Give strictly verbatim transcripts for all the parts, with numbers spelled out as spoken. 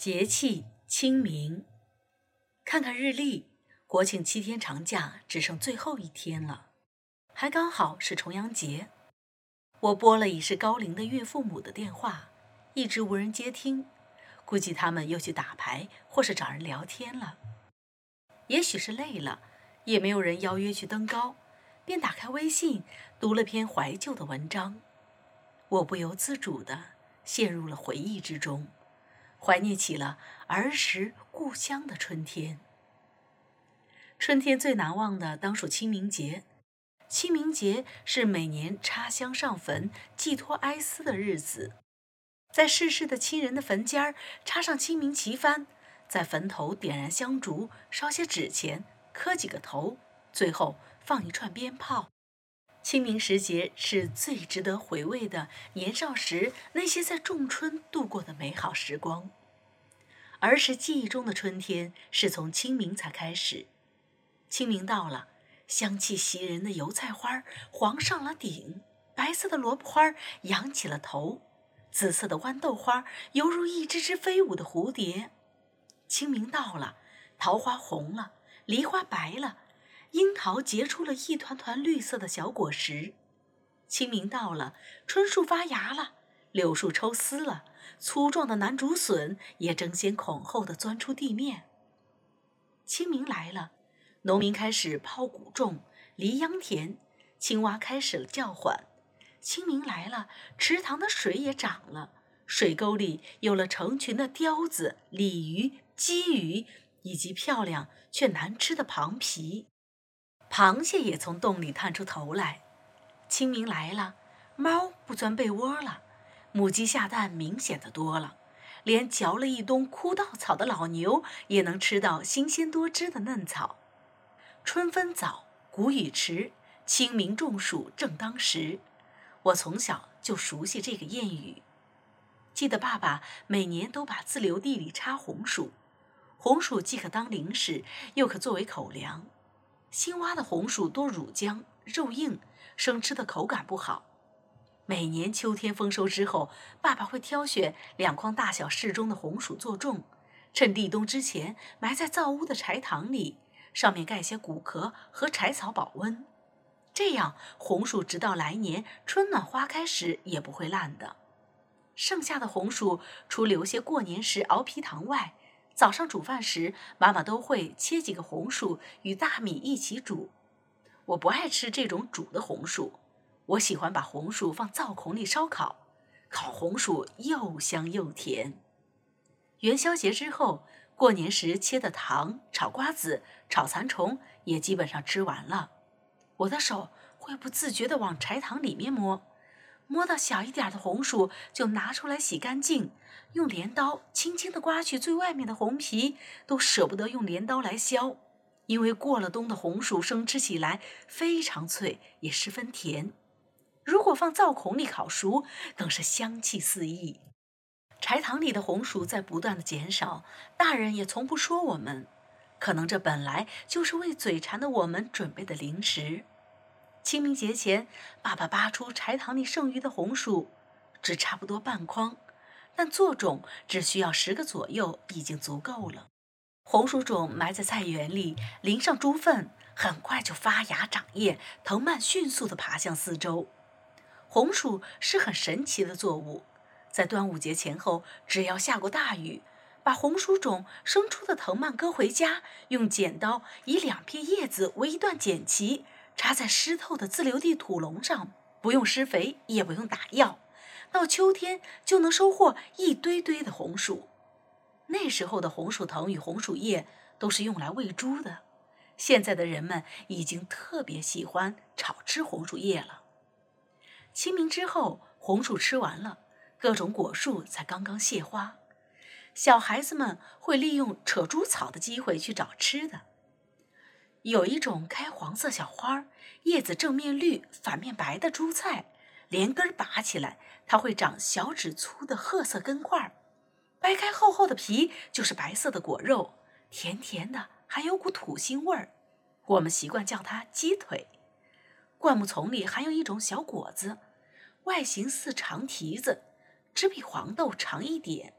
节气清明，看看日历，国庆七天长假只剩最后一天了，还刚好是重阳节。我拨了已是高龄的岳父母的电话，一直无人接听，估计他们又去打牌或是找人聊天了。也许是累了，也没有人邀约去登高，便打开微信读了篇怀旧的文章。我不由自主地陷入了回忆之中，怀念起了儿时故乡的春天。春天最难忘的当属清明节。清明节是每年插香上坟寄托哀思的日子，在逝世的亲人的坟尖儿插上清明旗幡，在坟头点燃香烛，烧些纸钱，磕几个头，最后放一串鞭炮。清明时节是最值得回味的年少时那些在仲春度过的美好时光。儿时记忆中的春天是从清明才开始。清明到了，香气袭人的油菜花黄上了顶，白色的萝卜花扬起了头，紫色的豌豆花犹如一只只飞舞的蝴蝶。清明到了，桃花红了，梨花白了，樱桃结出了一团团绿色的小果实。清明到了，春树发芽了，柳树抽丝了，粗壮的南竹笋也争先恐后地钻出地面。清明来了，农民开始抛谷种，犁秧田，青蛙开始了叫唤。清明来了，池塘的水也涨了，水沟里有了成群的雕子、鲤鱼、鲫鱼，以及漂亮却难吃的螃皮。螃蟹也从洞里探出头来。清明来了，猫不钻被窝了，母鸡下蛋明显的多了，连嚼了一冬枯稻草的老牛也能吃到新鲜多汁的嫩草。春分早，谷雨迟，清明中暑正当时。我从小就熟悉这个谚语。记得爸爸每年都把自留地里插红薯，红薯既可当零食，又可作为口粮。新挖的红薯多乳浆，肉硬，生吃的口感不好。每年秋天丰收之后，爸爸会挑选两筐大小适中的红薯做种，趁立冬之前埋在灶屋的柴塘里，上面盖些谷壳和柴草保温。这样红薯直到来年春暖花开时也不会烂的。剩下的红薯除留些过年时熬皮糖外，早上煮饭时妈妈都会切几个红薯与大米一起煮。我不爱吃这种煮的红薯，我喜欢把红薯放灶孔里烧烤，烤红薯又香又甜。元宵节之后，过年时切的糖、炒瓜子、炒蚕虫也基本上吃完了。我的手会不自觉地往柴塘里面摸，摸到小一点的红薯就拿出来洗干净，用镰刀轻轻地刮去最外面的红皮，都舍不得用镰刀来削，因为过了冬的红薯生吃起来非常脆，也十分甜。如果放灶孔里烤熟，更是香气四溢。柴塘里的红薯在不断的减少，大人也从不说我们，可能这本来就是为嘴馋的我们准备的零食。清明节前，爸爸拔出柴塘里剩余的红薯，只差不多半筐，但做种只需要十个左右，已经足够了。红薯种埋在菜园里，淋上猪粪，很快就发芽长叶，藤蔓迅速地爬向四周。红薯是很神奇的作物，在端午节前后，只要下过大雨，把红薯种生出的藤蔓割回家，用剪刀以两片叶子为一段剪齐，插在湿透的自留地土笼上，不用施肥，也不用打药，到秋天就能收获一堆堆的红薯。那时候的红薯藤与红薯叶都是用来喂猪的，现在的人们已经特别喜欢炒吃红薯叶了。清明之后，红薯吃完了，各种果树才刚刚谢花。小孩子们会利用扯猪草的机会去找吃的。有一种开黄色小花，叶子正面绿反面白的猪菜，连根拔起来，它会长小指粗的褐色根块，掰开厚厚的皮就是白色的果肉，甜甜的，还有股土腥味儿。我们习惯叫它鸡腿。灌木丛里还有一种小果子，外形似长蹄子，只比黄豆长一点，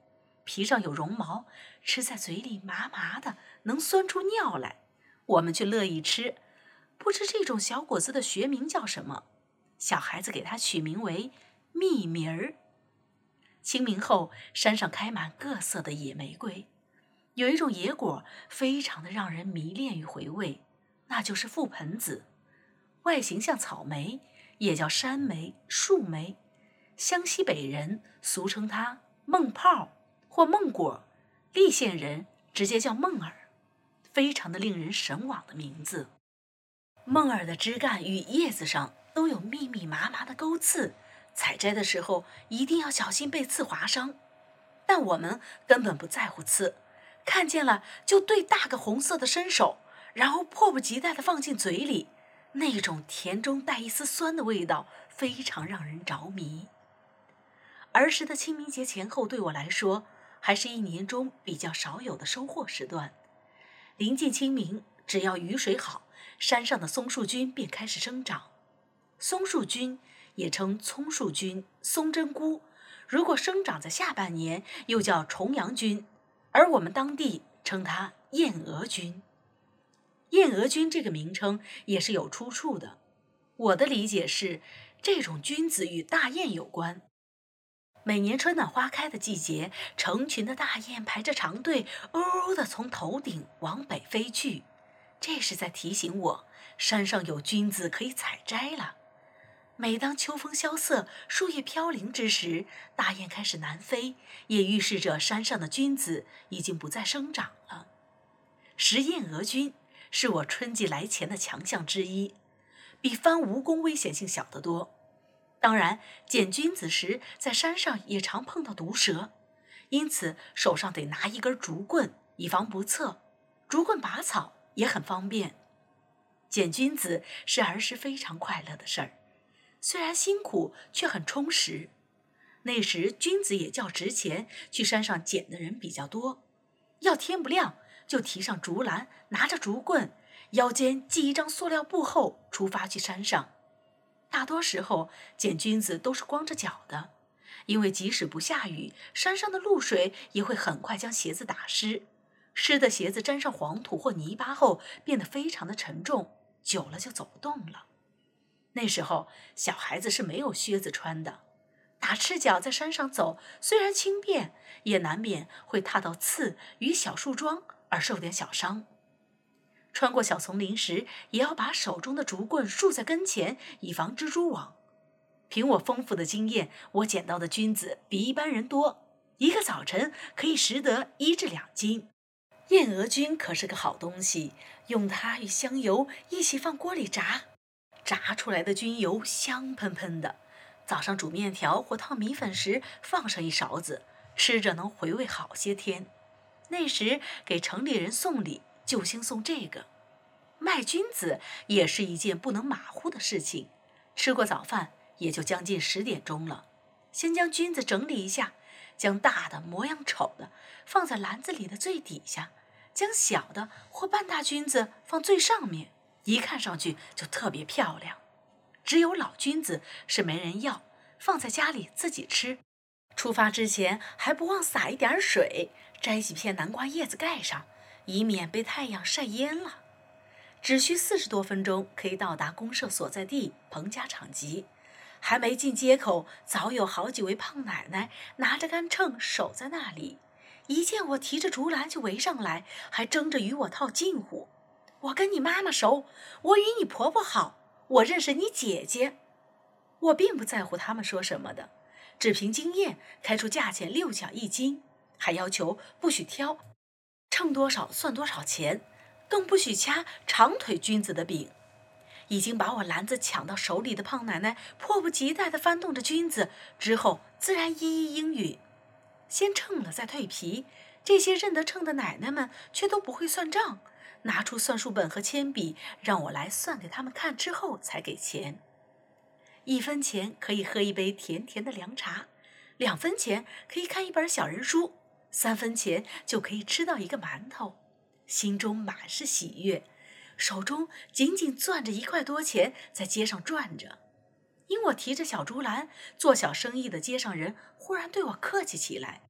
皮上有绒毛，吃在嘴里麻麻的，能酸出尿来。我们却乐意吃，不知这种小果子的学名叫什么，小孩子给它取名为蜜名儿。清明后，山上开满各色的野玫瑰，有一种野果非常的让人迷恋与回味，那就是覆盆子，外形像草莓，也叫山莓、树莓，湘西北人俗称它梦泡或梦果，溧县人直接叫梦儿，非常的令人神往的名字。梦儿的枝干与叶子上都有密密麻麻的钩刺，采摘的时候一定要小心被刺划伤。但我们根本不在乎刺，看见了就对大个红色的伸手，然后迫不及待地放进嘴里，那种甜中带一丝酸的味道非常让人着迷。儿时的清明节前后对我来说，还是一年中比较少有的收获时段。临近清明，只要雨水好，山上的松树菌便开始生长。松树菌也称葱树菌、松针菇，如果生长在下半年，又叫重阳菌，而我们当地称它燕鹅菌。燕鹅菌这个名称也是有出处的，我的理解是，这种菌子与大雁有关。每年春暖花开的季节，成群的大雁排着长队，嗷嗷地从头顶往北飞去，这是在提醒我，山上有菌子可以采摘了。每当秋风萧瑟，树叶飘零之时，大雁开始南飞，也预示着山上的菌子已经不再生长了。食燕鹅菌是我春季来前的强项之一，比翻蜈蚣危险性小得多。当然，捡菌子时在山上也常碰到毒蛇，因此手上得拿一根竹棍，以防不测。竹棍拔草也很方便。捡菌子是儿时非常快乐的事儿，虽然辛苦，却很充实。那时菌子也较值钱，去山上捡的人比较多。要天不亮，就提上竹篮，拿着竹棍，腰间系一张塑料布后，出发去山上。大多时候捡菌子都是光着脚的，因为即使不下雨，山上的露水也会很快将鞋子打湿。湿的鞋子沾上黄土或泥巴后，变得非常的沉重，久了就走不动了。那时候小孩子是没有靴子穿的，打赤脚在山上走，虽然轻便，也难免会踏到刺与小树桩而受点小伤。穿过小丛林时，也要把手中的竹棍竖在跟前，以防蜘蛛网。凭我丰富的经验，我捡到的菌子比一般人多，一个早晨可以拾得一至两斤。燕鹅菌可是个好东西，用它与香油一起放锅里炸，炸出来的菌油香喷喷的。早上煮面条或烫米粉时放上一勺子，吃着能回味好些天。那时给城里人送礼，就兴送这个。卖菌子也是一件不能马虎的事情。吃过早饭，也就将近十点钟了。先将菌子整理一下，将大的模样丑的放在篮子里的最底下，将小的或半大菌子放最上面，一看上去就特别漂亮。只有老菌子是没人要，放在家里自己吃。出发之前还不忘撒一点水，摘几片南瓜叶子盖上，以免被太阳晒蔫了。只需四十多分钟可以到达公社所在地彭家场集。还没进街口，早有好几位胖奶奶拿着杆秤守在那里，一见我提着竹篮就围上来，还争着与我套近乎。我跟你妈妈熟，我与你婆婆好，我认识你姐姐。我并不在乎他们说什么的，只凭经验开出价钱六角一斤，还要求不许挑，称多少算多少钱，更不许掐长腿君子的饼。已经把我篮子抢到手里的胖奶奶迫不及待地翻动着菌子，之后自然一一应允。先称了再退皮，这些认得秤的奶奶们却都不会算账，拿出算术本和铅笔让我来算给他们看，之后才给钱。一分钱可以喝一杯甜甜的凉茶，两分钱可以看一本小人书，三分钱就可以吃到一个馒头，心中满是喜悦，手中紧紧攥着一块多钱，在街上转着。因我提着小竹篮，做小生意的街上人忽然对我客气起来，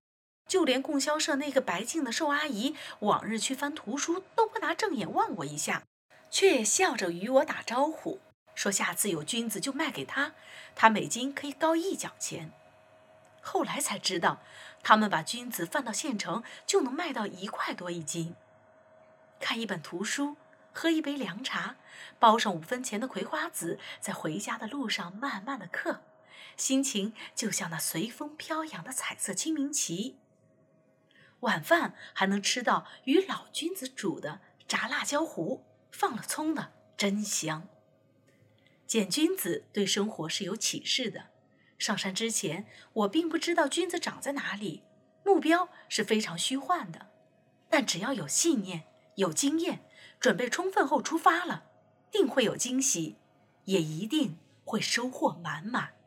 就连供销社那个白净的瘦阿姨，往日去翻图书都不拿正眼望我一下，却也笑着与我打招呼，说下次有菌子就卖给他，他每斤可以高一角钱。后来才知道，他们把菌子贩到县城就能卖到一块多一斤。看一本图书，喝一杯凉茶，包上五分钱的葵花籽，在回家的路上慢慢的嗑，心情就像那随风飘扬的彩色清明旗。晚饭还能吃到与老菌子煮的炸辣椒糊，放了葱的，真香。捡菌子对生活是有启示的。上山之前，我并不知道菌子长在哪里，目标是非常虚幻的。但只要有信念，有经验，准备充分后出发了，定会有惊喜，也一定会收获满满。